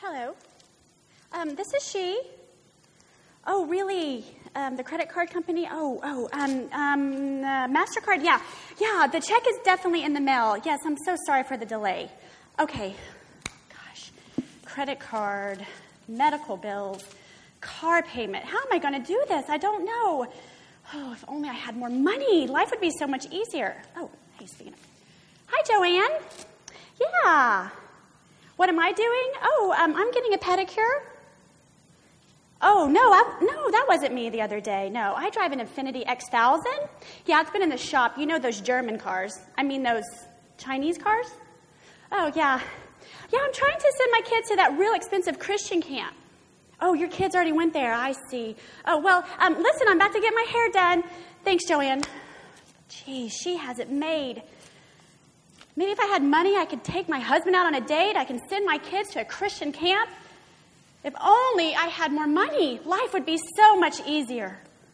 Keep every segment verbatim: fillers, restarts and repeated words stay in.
Hello. Um, this is she. Oh, really? Um, the credit card company? Oh, oh, um, um, uh, MasterCard? Yeah. Yeah, the check is definitely in the mail. Yes, I'm so sorry for the delay. Okay. Gosh. Credit card, medical bills, car payment. How am I going to do this? I don't know. Oh, if only I had more money. Life would be so much easier. Oh, hey, speaking of. Hi, Joanne. Yeah. What am I doing? Oh, um, I'm getting a pedicure. Oh, no, I, no, that wasn't me the other day. No, I drive an Infiniti X one thousand. Yeah, it's been in the shop. You know those German cars. I mean those Chinese cars? Oh, yeah. Yeah, I'm trying to send my kids to that real expensive Christian camp. Oh, your kids already went there. I see. Oh, well, um, listen, I'm about to get my hair done. Thanks, Joanne. Geez, she has it made. Maybe if I had money, I could take my husband out on a date. I can send my kids to a Christian camp. If only I had more money, life would be so much easier.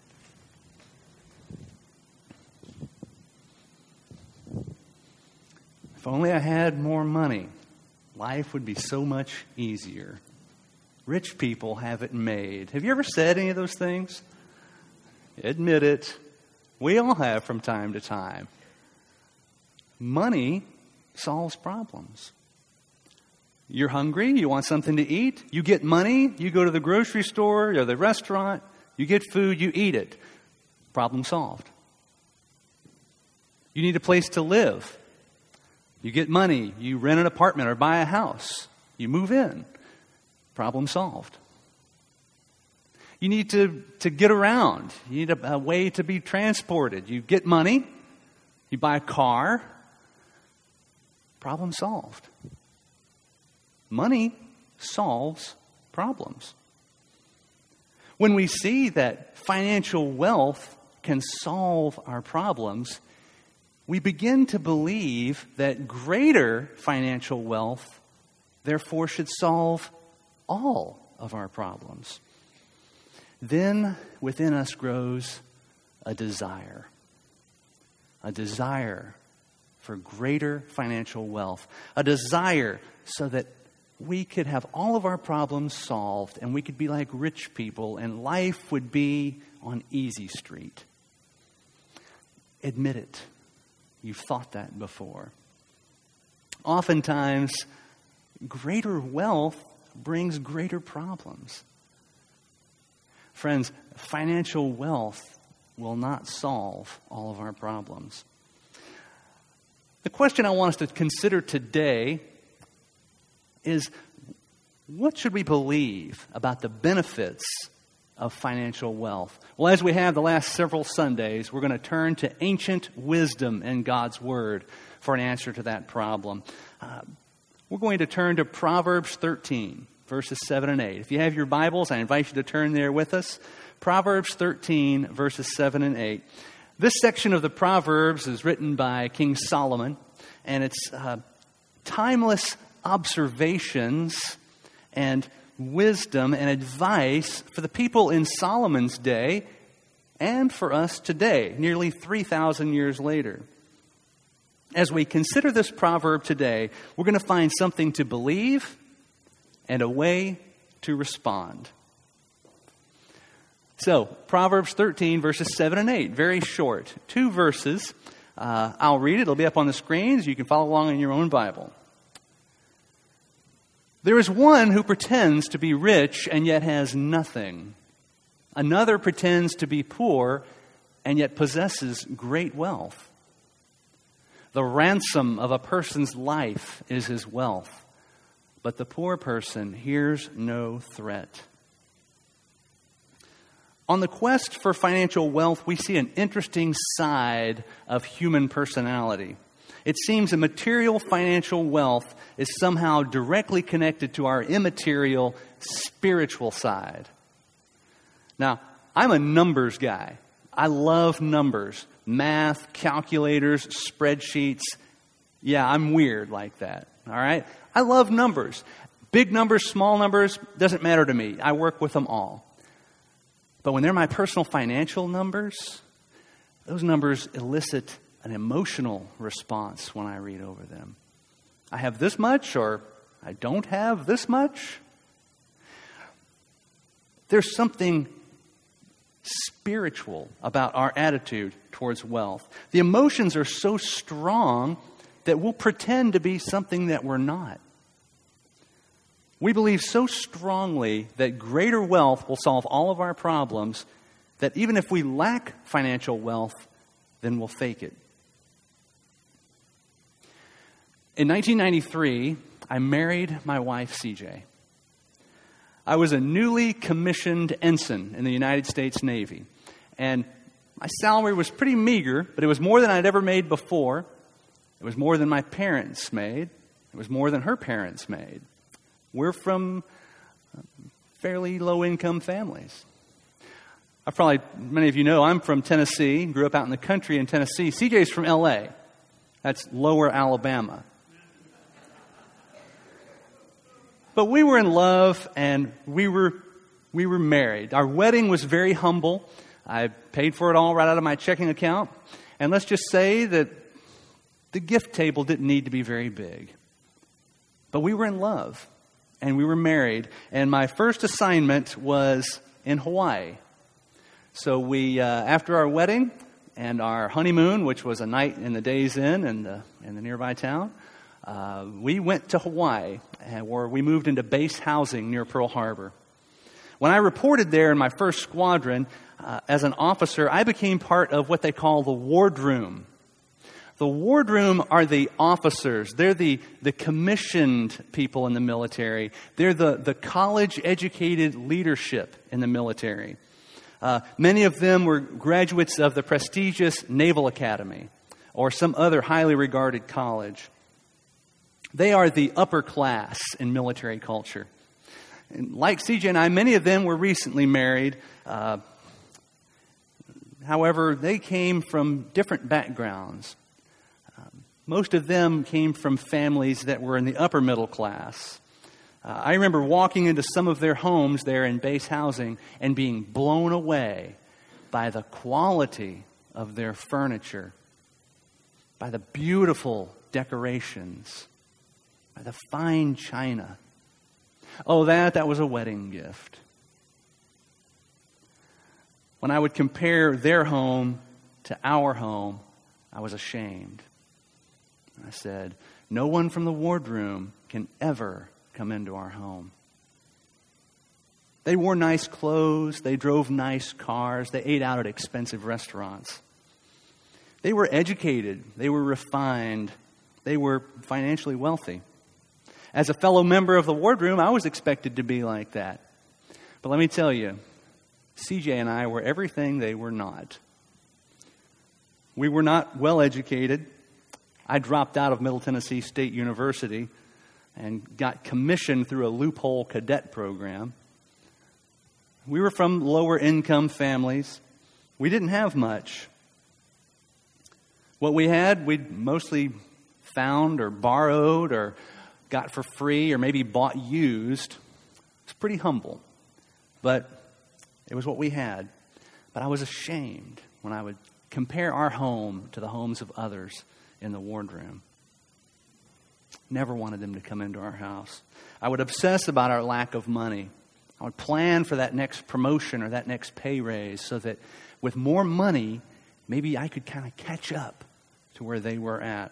If only I had more money, life would be so much easier. Rich people have it made. Have you ever said any of those things? Admit it. We all have from time to time. Money solves problems. You're hungry, you want something to eat, you get money, you go to the grocery store or the restaurant, you get food, you eat it. Problem solved. You need a place to live. You get money, you rent an apartment or buy a house, you move in. Problem solved. You need to, to get around. You need a, a way to be transported. You get money, you buy a car. Problem solved. Money solves problems. When we see that financial wealth can solve our problems, we begin to believe that greater financial wealth, therefore, should solve all of our problems. Then within us grows a desire. A desire for greater financial wealth. A desire so that we could have all of our problems solved and we could be like rich people and life would be on easy street. Admit it. You've thought that before. Oftentimes, greater wealth brings greater problems. Friends, financial wealth will not solve all of our problems. The question I want us to consider today is, what should we believe about the benefits of financial wealth? Well, as we have the last several Sundays, we're going to turn to ancient wisdom in God's Word for an answer to that problem. Uh, we're going to turn to Proverbs thirteen, verses seven and eight. If you have your Bibles, I invite you to turn there with us. Proverbs thirteen, verses seven and eight. This section of the Proverbs is written by King Solomon, and it's uh, timeless observations and wisdom and advice for the people in Solomon's day and for us today, nearly three thousand years later. As we consider this proverb today, we're going to find something to believe and a way to respond. So, Proverbs thirteen, verses seven and eight, very short. Two verses. Uh, I'll read it. It'll be up on the screens. You can follow along in your own Bible. There is one who pretends to be rich and yet has nothing. Another pretends to be poor and yet possesses great wealth. The ransom of a person's life is his wealth, but the poor person hears no threat. On the quest for financial wealth, we see an interesting side of human personality. It seems that material financial wealth is somehow directly connected to our immaterial spiritual side. Now, I'm a numbers guy. I love numbers, math, calculators, spreadsheets. Yeah, I'm weird like that, all right? I love numbers. Big numbers, small numbers, doesn't matter to me. I work with them all. But when they're my personal financial numbers, those numbers elicit an emotional response when I read over them. I have this much, or I don't have this much. There's something spiritual about our attitude towards wealth. The emotions are so strong that we'll pretend to be something that we're not. We believe so strongly that greater wealth will solve all of our problems that even if we lack financial wealth, then we'll fake it. In nineteen ninety-three, I married my wife, C J. I was a newly commissioned ensign in the United States Navy, and my salary was pretty meager, but it was more than I'd ever made before. It was more than my parents made. It was more than her parents made. We're from fairly low-income families. I probably, many of you know, I'm from Tennessee, grew up out in the country in Tennessee. C J's from L A. That's lower Alabama. But we were in love, and we were we were married. Our wedding was very humble. I paid for it all right out of my checking account. And let's just say that the gift table didn't need to be very big. But we were in love, and we were married. And my first assignment was in Hawaii. So we, uh, after our wedding and our honeymoon, which was a night in the Days Inn in the, in the nearby town, Uh, we went to Hawaii, where we moved into base housing near Pearl Harbor. When I reported there in my first squadron, uh, as an officer, I became part of what they call the wardroom. The wardroom are the officers. They're the, the commissioned people in the military. They're the, the college-educated leadership in the military. Uh, many of them were graduates of the prestigious Naval Academy or some other highly regarded college. They are the upper class in military culture. And like C J and I, many of them were recently married. Uh, however, they came from different backgrounds. Um, most of them came from families that were in the upper middle class. Uh, I remember walking into some of their homes there in base housing and being blown away by the quality of their furniture, by the beautiful decorations, by the fine china. Oh, that, that was a wedding gift. When I would compare their home to our home, I was ashamed. I said, no one from the wardroom can ever come into our home. They wore nice clothes. They drove nice cars. They ate out at expensive restaurants. They were educated. They were refined. They were financially wealthy. As a fellow member of the wardroom, I was expected to be like that. But let me tell you, C J and I were everything they were not. We were not well educated. I dropped out of Middle Tennessee State University and got commissioned through a loophole cadet program. We were from lower income families. We didn't have much. What we had, we'd mostly found or borrowed or got for free or maybe bought used. It's pretty humble, but it was what we had. But I was ashamed when I would compare our home to the homes of others in the wardroom. Never wanted them to come into our house. I would obsess about our lack of money. I would plan for that next promotion or that next pay raise so that with more money, maybe I could kind of catch up to where they were at.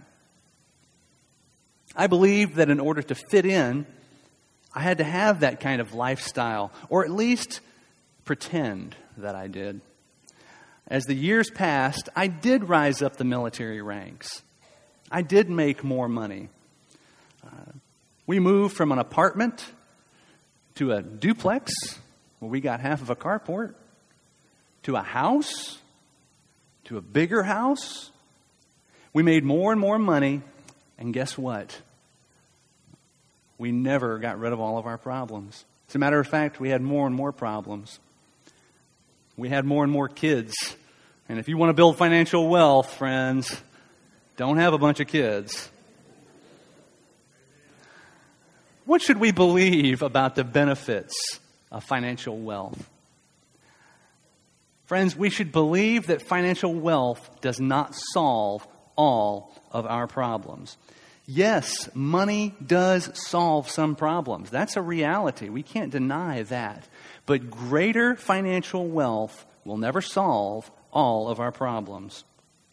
I believed that in order to fit in, I had to have that kind of lifestyle, or at least pretend that I did. As the years passed, I did rise up the military ranks. I did make more money. Uh, we moved from an apartment to a duplex, where we got half of a carport, to a house, to a bigger house. We made more and more money. And guess what? We never got rid of all of our problems. As a matter of fact, we had more and more problems. We had more and more kids. And if you want to build financial wealth, friends, don't have a bunch of kids. What should we believe about the benefits of financial wealth? Friends, we should believe that financial wealth does not solve all of our problems. Yes, money does solve some problems. That's a reality. We can't deny that. But greater financial wealth will never solve all of our problems.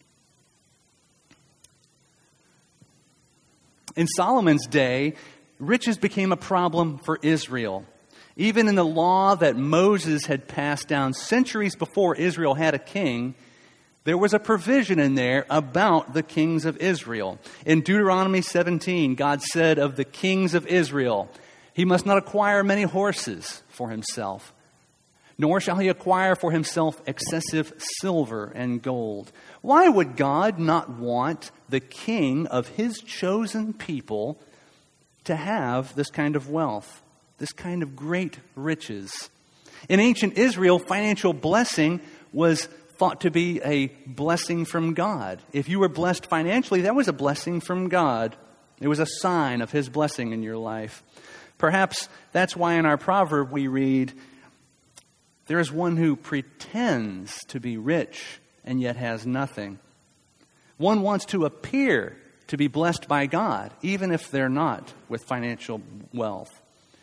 In Solomon's day, riches became a problem for Israel. Even in the law that Moses had passed down centuries before Israel had a king, there was a provision in there about the kings of Israel. In Deuteronomy seventeen, God said of the kings of Israel, he must not acquire many horses for himself, nor shall he acquire for himself excessive silver and gold. Why would God not want the king of his chosen people to have this kind of wealth, this kind of great riches? In ancient Israel, financial blessing was thought to be a blessing from God. If you were blessed financially, that was a blessing from God. It was a sign of his blessing in your life. Perhaps that's why in our proverb we read, there is one who pretends to be rich and yet has nothing. One wants to appear to be blessed by God, even if they're not with financial wealth.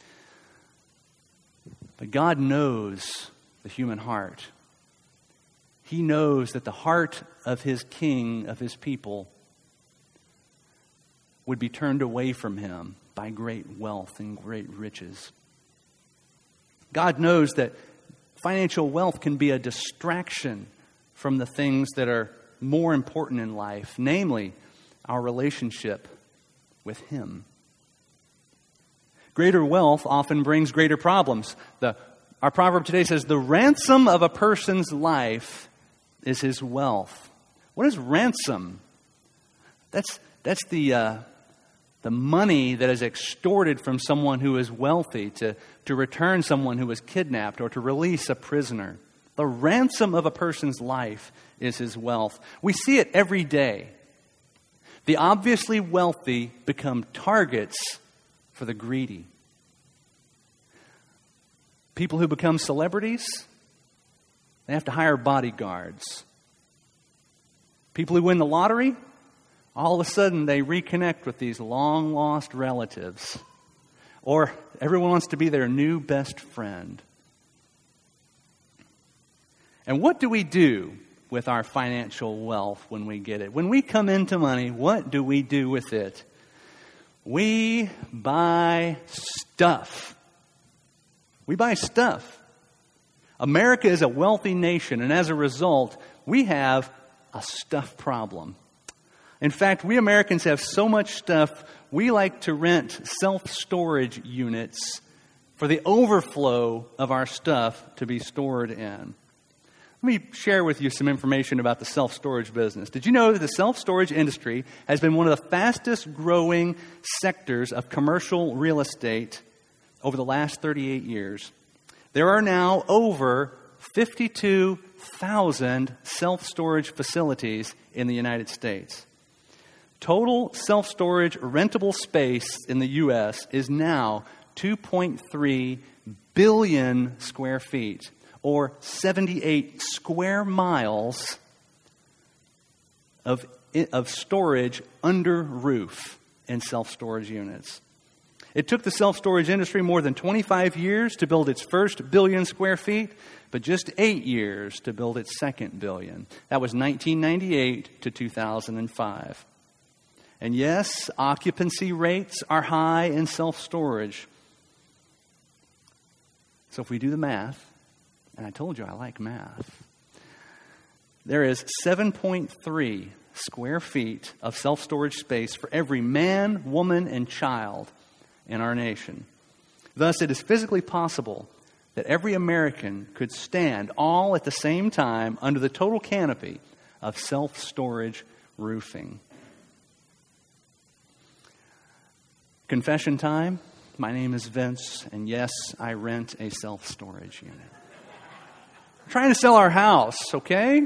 But God knows the human heart. He knows that the heart of his king, of his people, would be turned away from him by great wealth and great riches. God knows that financial wealth can be a distraction from the things that are more important in life, namely our relationship with him. Greater wealth often brings greater problems. The, our proverb today says, the ransom of a person's life is his wealth. What is ransom? That's that's the uh, the money that is extorted from someone who is wealthy to, to return someone who was kidnapped or to release a prisoner. The ransom of a person's life is his wealth. We see it every day. The obviously wealthy become targets for the greedy. People who become celebrities, they have to hire bodyguards. People who win the lottery, all of a sudden they reconnect with these long-lost relatives. Or everyone wants to be their new best friend. And what do we do with our financial wealth when we get it? When we come into money, what do we do with it? We buy stuff. We buy stuff. America is a wealthy nation, and as a result, we have a stuff problem. In fact, we Americans have so much stuff, we like to rent self-storage units for the overflow of our stuff to be stored in. Let me share with you some information about the self-storage business. Did you know that the self-storage industry has been one of the fastest growing sectors of commercial real estate over the last thirty-eight years? There are now over fifty-two thousand self-storage facilities in the United States. Total self-storage rentable space in the U S is now two point three billion square feet, or seventy-eight square miles of, of storage under roof in self-storage units. It took the self-storage industry more than twenty-five years to build its first billion square feet, but just eight years to build its second billion. That was nineteen ninety-eight to two thousand five. And yes, occupancy rates are high in self-storage. So if we do the math, and I told you I like math, there is seven point three square feet of self-storage space for every man, woman, and child in our nation. Thus, it is physically possible that every American could stand all at the same time under the total canopy of self-storage roofing. Confession time. My name is Vince, and yes, I rent a self-storage unit. We're trying to sell our house, okay?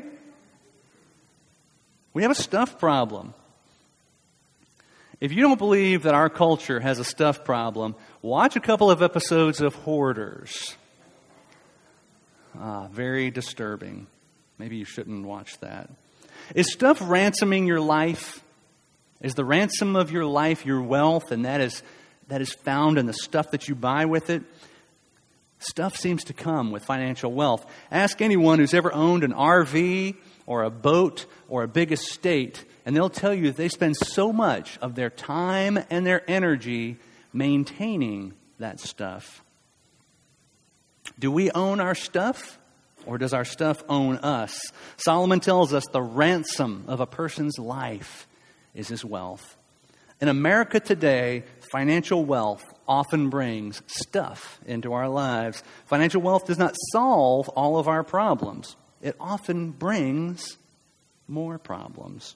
We have a stuff problem. If you don't believe that our culture has a stuff problem, watch a couple of episodes of Hoarders. Ah, very disturbing. Maybe you shouldn't watch that. Is stuff ransoming your life? Is the ransom of your life your wealth, and that is that is found in the stuff that you buy with it? Stuff seems to come with financial wealth. Ask anyone who's ever owned an R V or a boat or a big estate, and they'll tell you that they spend so much of their time and their energy maintaining that stuff. Do we own our stuff, or does our stuff own us? Solomon tells us the ransom of a person's life is his wealth. In America today, financial wealth often brings stuff into our lives. Financial wealth does not solve all of our problems. It often brings more problems.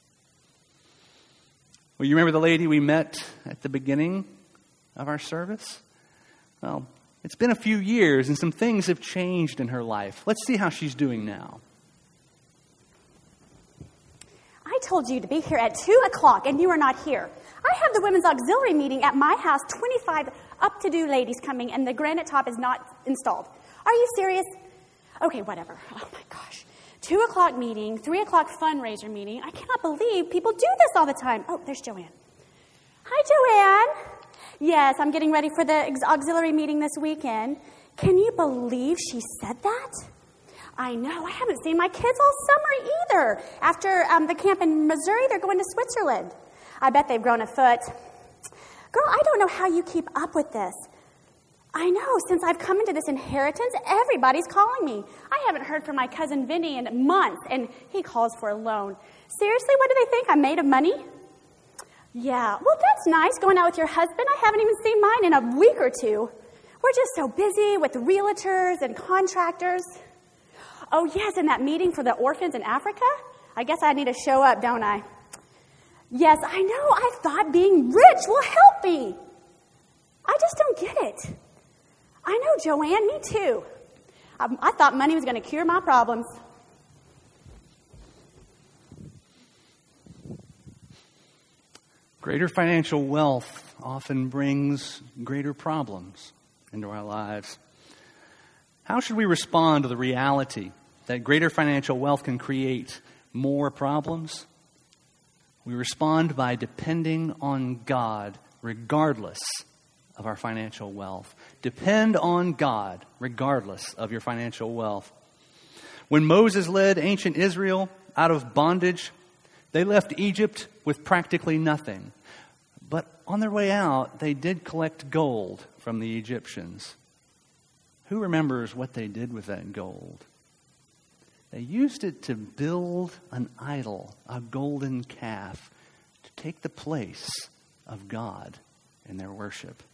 Well, you remember the lady we met at the beginning of our service? Well, it's been a few years and some things have changed in her life. Let's see how she's doing now. I told you to be here at two o'clock and you are not here. I have the women's auxiliary meeting at my house, twenty-five up-to-do ladies coming, and the granite top is not installed. Are you serious? Okay, whatever. Oh my gosh. Two o'clock meeting, three o'clock fundraiser meeting. I cannot believe people do this all the time. Oh, there's Joanne. Hi, Joanne. Yes, I'm getting ready for the auxiliary meeting this weekend. Can you believe she said that? I know. I haven't seen my kids all summer either. After um, the camp in Missouri, they're going to Switzerland. I bet they've grown a foot. Girl, I don't know how you keep up with this. I know. Since I've come into this inheritance, everybody's calling me. I haven't heard from my cousin Vinny in months, and he calls for a loan. Seriously, what do they think? I'm made of money? Yeah. Well, that's nice, going out with your husband. I haven't even seen mine in a week or two. We're just so busy with realtors and contractors. Oh, yes, and that meeting for the orphans in Africa? I guess I need to show up, don't I? Yes, I know. I thought being rich will help me. I just don't get it. I know, Joanne, me too. I, I thought money was going to cure my problems. Greater financial wealth often brings greater problems into our lives. How should we respond to the reality that greater financial wealth can create more problems? We respond by depending on God regardless of our financial wealth. Depend on God regardless of your financial wealth. When Moses led ancient Israel out of bondage, they left Egypt with practically nothing. But on their way out, they did collect gold from the Egyptians. Who remembers what they did with that gold? They used it to build an idol, a golden calf, to take the place of God in their worship.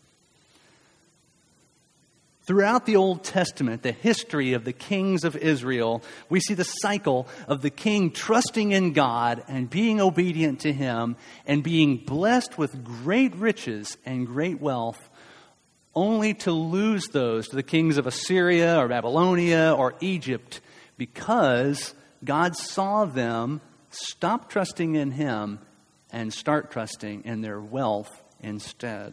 Throughout the Old Testament, the history of the kings of Israel, we see the cycle of the king trusting in God and being obedient to Him and being blessed with great riches and great wealth, only to lose those to the kings of Assyria or Babylonia or Egypt, because God saw them stop trusting in Him and start trusting in their wealth instead.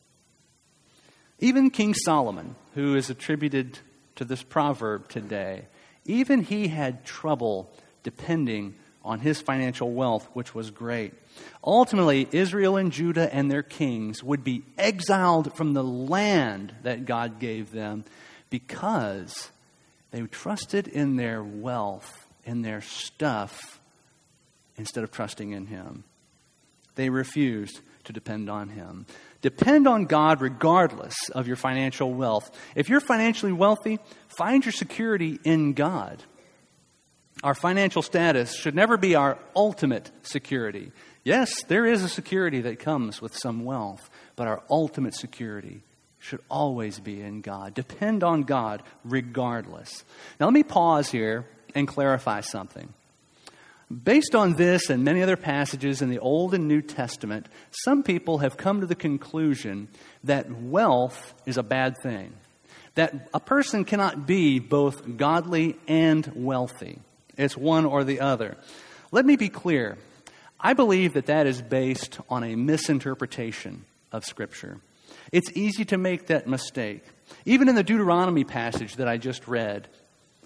Even King Solomon, who is attributed to this proverb today, even he had trouble depending on his financial wealth, which was great. Ultimately, Israel and Judah and their kings would be exiled from the land that God gave them because they trusted in their wealth, in their stuff, instead of trusting in Him. They refused to depend on Him. Depend on God regardless of your financial wealth. If you're financially wealthy, find your security in God. Our financial status should never be our ultimate security. Yes, there is a security that comes with some wealth, but our ultimate security should always be in God. Depend on God regardless. Now let me pause here and clarify something. Based on this and many other passages in the Old and New Testament, some people have come to the conclusion that wealth is a bad thing. That a person cannot be both godly and wealthy. It's one or the other. Let me be clear. I believe that that is based on a misinterpretation of Scripture. It's easy to make that mistake. Even in the Deuteronomy passage that I just read,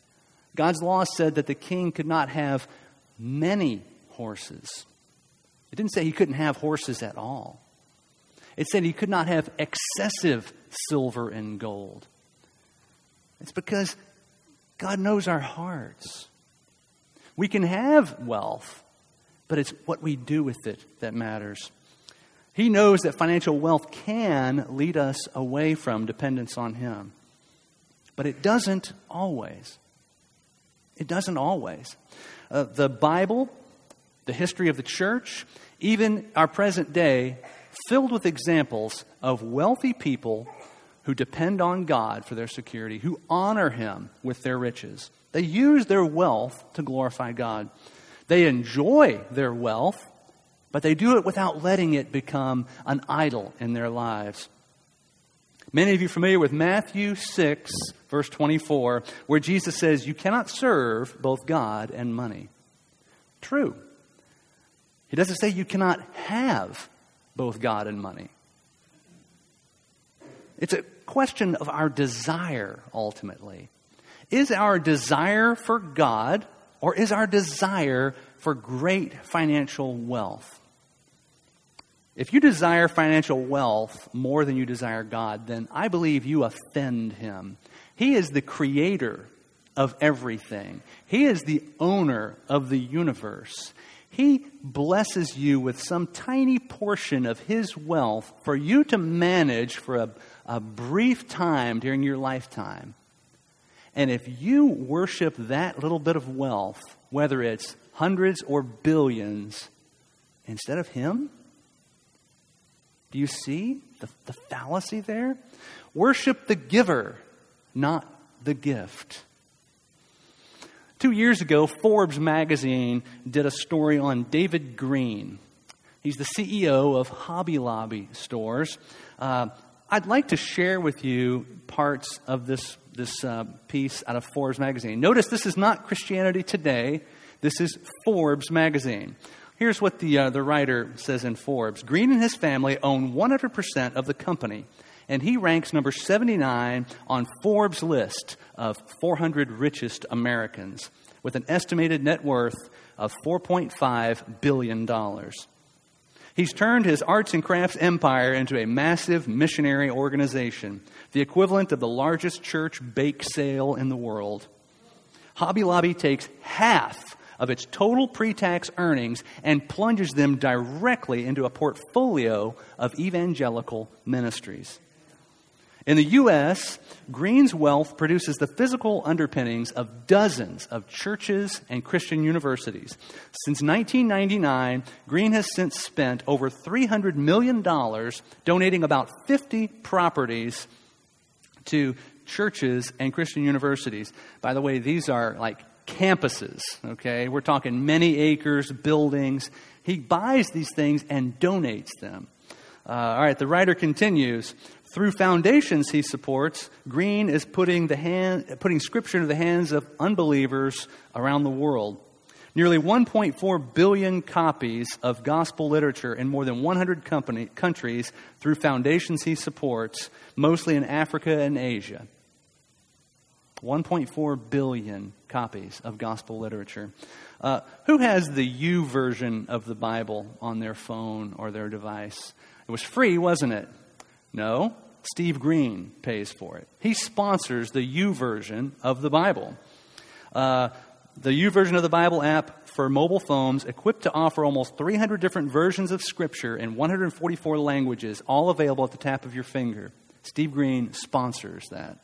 God's law said that the king could not have many horses. It didn't say he couldn't have horses at all. It said he could not have excessive silver and gold. It's because God knows our hearts. We can have wealth, but it's what we do with it that matters. He knows that financial wealth can lead us away from dependence on Him. But it doesn't always. It doesn't always. Uh, the Bible, the history of the church, even our present day, filled with examples of wealthy people who depend on God for their security, who honor Him with their riches. They use their wealth to glorify God. They enjoy their wealth, but they do it without letting it become an idol in their lives. Many of you are familiar with Matthew six, verse twenty-four, where Jesus says, you cannot serve both God and money. True. He doesn't say you cannot have both God and money. It's a question of our desire, ultimately. Is our desire for God, or is our desire for great financial wealth? If you desire financial wealth more than you desire God, then I believe you offend Him. He is the creator of everything. He is the owner of the universe. He blesses you with some tiny portion of His wealth for you to manage for a, a brief time during your lifetime. And if you worship that little bit of wealth, whether it's hundreds or billions, instead of Him, do you see the, the fallacy there? Worship the giver, not the gift. Two years ago, Forbes magazine did a story on David Green. He's the C E O of Hobby Lobby stores. Uh, I'd like to share with you parts of this, this uh, piece out of Forbes magazine. Notice this is not Christianity Today. This is Forbes magazine. Here's what the uh, the writer says in Forbes. Green and his family own one hundred percent of the company, and he ranks number seventy-nine on Forbes' list of four hundred richest Americans, with an estimated net worth of four point five billion dollars. He's turned his arts and crafts empire into a massive missionary organization, the equivalent of the largest church bake sale in the world. Hobby Lobby takes half of its total pre-tax earnings and plunges them directly into a portfolio of evangelical ministries. In the U S, Green's wealth produces the physical underpinnings of dozens of churches and Christian universities. Since nineteen ninety-nine, Green has since spent over three hundred million dollars donating about fifty properties to churches and Christian universities. By the way, these are like campuses, okay? We're talking many acres, buildings. He buys these things and donates them. Uh, all right, the writer continues. Through foundations he supports, Green is putting the hand, putting Scripture into the hands of unbelievers around the world. Nearly one point four billion copies of gospel literature in more than one hundred company, countries through foundations he supports, mostly in Africa and Asia. one point four billion copies of gospel literature. Uh, who has the U version of the Bible on their phone or their device? It was free, wasn't it? No. Steve Green pays for it. He sponsors the U version of the Bible. Uh, the U version of the Bible app for mobile phones, equipped to offer almost three hundred different versions of Scripture in one hundred forty-four languages, all available at the tap of your finger. Steve Green sponsors that.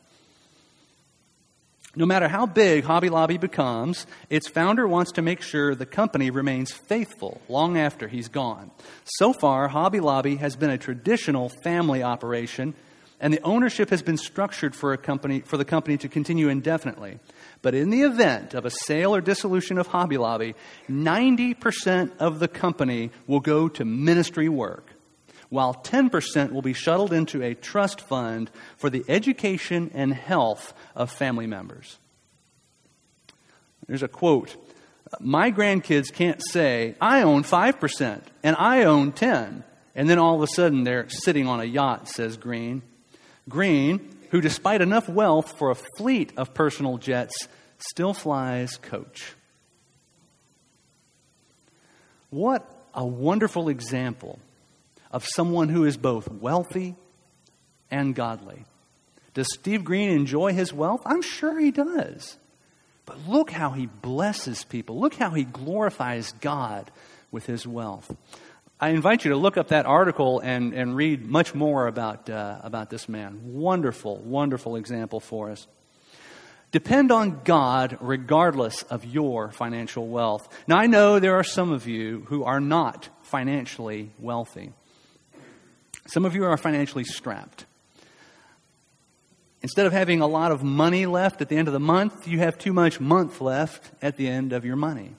No matter how big Hobby Lobby becomes, its founder wants to make sure the company remains faithful long after he's gone. So far, Hobby Lobby has been a traditional family operation, and the ownership has been structured for a company for the company to continue indefinitely. But in the event of a sale or dissolution of Hobby Lobby, ninety percent of the company will go to ministry work, while ten percent will be shuttled into a trust fund for the education and health of family members. There's a quote. My grandkids can't say, I own five percent and I own ten. And then all of a sudden they're sitting on a yacht, says Green. Green, who despite enough wealth for a fleet of personal jets, still flies coach. What a wonderful example of someone who is both wealthy and godly. Does Steve Green enjoy his wealth? I'm sure he does. But look how he blesses people. Look how he glorifies God with his wealth. I invite you to look up that article and, and read much more about, uh, about this man. Wonderful, wonderful example for us. Depend on God regardless of your financial wealth. Now, I know there are some of you who are not financially wealthy. Some of you are financially strapped. Instead of having a lot of money left at the end of the month, you have too much month left at the end of your money.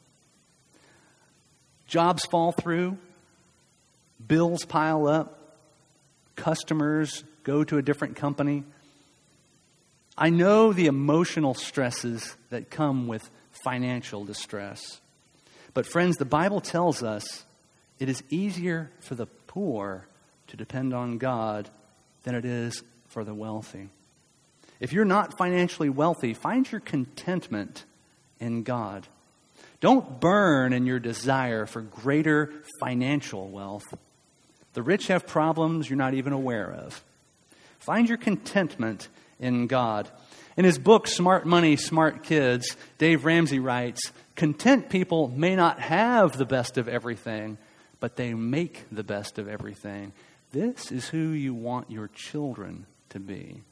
Jobs fall through, bills pile up, customers go to a different company. I know the emotional stresses that come with financial distress. But friends, the Bible tells us it is easier for the poor to depend on God than it is for the wealthy. If you're not financially wealthy, find your contentment in God. Don't burn in your desire for greater financial wealth. The rich have problems you're not even aware of. Find your contentment in God. In his book, Smart Money, Smart Kids, Dave Ramsey writes, content people may not have the best of everything, but they make the best of everything. This is who you want your children to be.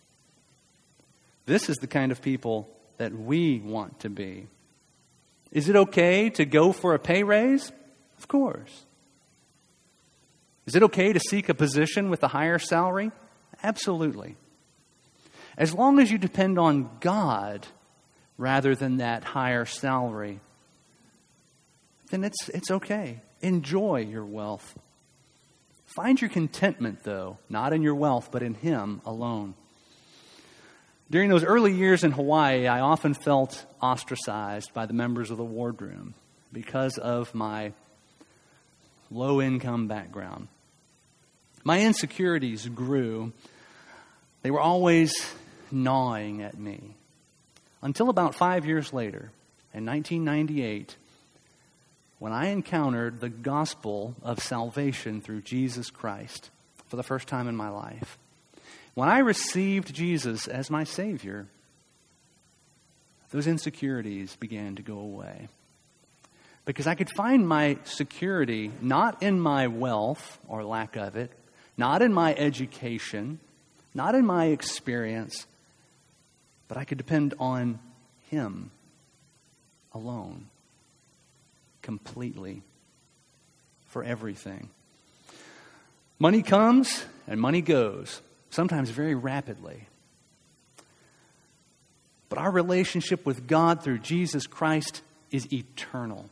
This is the kind of people that we want to be. Is it okay to go for a pay raise? Of course. Is it okay to seek a position with a higher salary? Absolutely. As long as you depend on God rather than that higher salary, then it's it's okay. Enjoy your wealth. Find your contentment, though, not in your wealth, but in Him alone. During those early years in Hawaii, I often felt ostracized by the members of the wardroom because of my low-income background. My insecurities grew. They were always gnawing at me. Until about five years later, in nineteen ninety-eight, when I encountered the gospel of salvation through Jesus Christ for the first time in my life. When I received Jesus as my Savior, those insecurities began to go away. Because I could find my security not in my wealth or lack of it, not in my education, not in my experience, but I could depend on Him alone, completely, for everything. Money comes and money goes, sometimes very rapidly. But our relationship with God through Jesus Christ is eternal.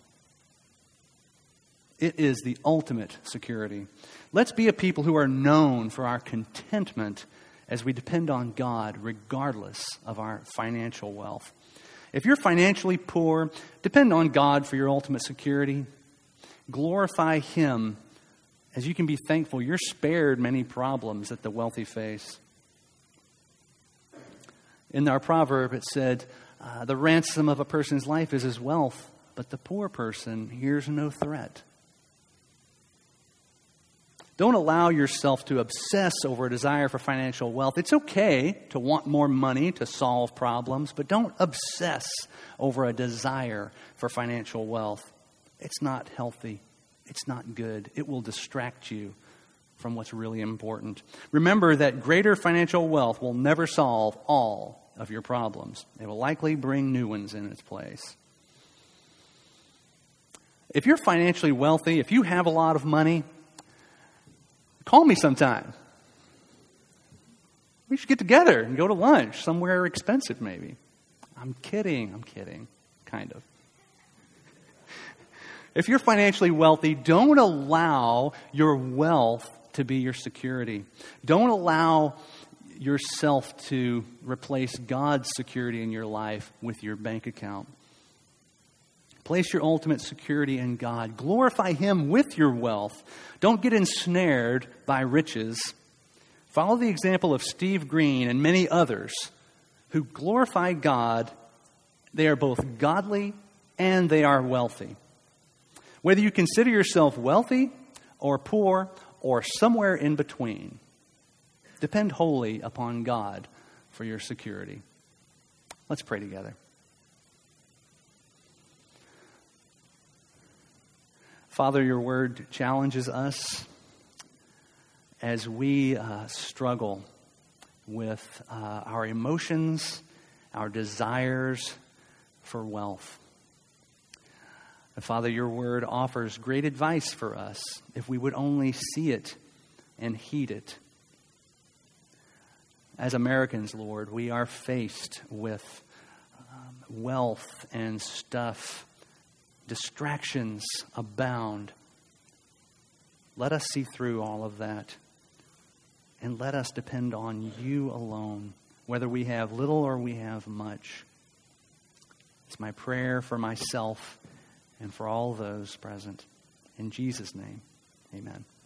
It is the ultimate security. Let's be a people who are known for our contentment as we depend on God regardless of our financial wealth. If you're financially poor, depend on God for your ultimate security. Glorify Him as you can be thankful you're spared many problems that the wealthy face. In our proverb, it said, uh, the ransom of a person's life is his wealth, but the poor person hears no threat. Don't allow yourself to obsess over a desire for financial wealth. It's okay to want more money to solve problems, but don't obsess over a desire for financial wealth. It's not healthy. It's not good. It will distract you from what's really important. Remember that greater financial wealth will never solve all of your problems. It will likely bring new ones in its place. If you're financially wealthy, if you have a lot of money, call me sometime. We should get together and go to lunch somewhere expensive maybe. I'm kidding. I'm kidding. Kind of. If you're financially wealthy, don't allow your wealth to be your security. Don't allow yourself to replace God's security in your life with your bank account. Place your ultimate security in God. Glorify Him with your wealth. Don't get ensnared by riches. Follow the example of Steve Green and many others who glorify God. They are both godly and they are wealthy. Whether you consider yourself wealthy or poor or somewhere in between, depend wholly upon God for your security. Let's pray together. Father, your word challenges us as we uh, struggle with uh, our emotions, our desires for wealth. And Father, your word offers great advice for us if we would only see it and heed it. As Americans, Lord, we are faced with um, wealth and stuff. Distractions abound. Let us see through all of that, and let us depend on you alone, whether we have little or we have much. It's my prayer for myself and for all those present. In Jesus' name, amen.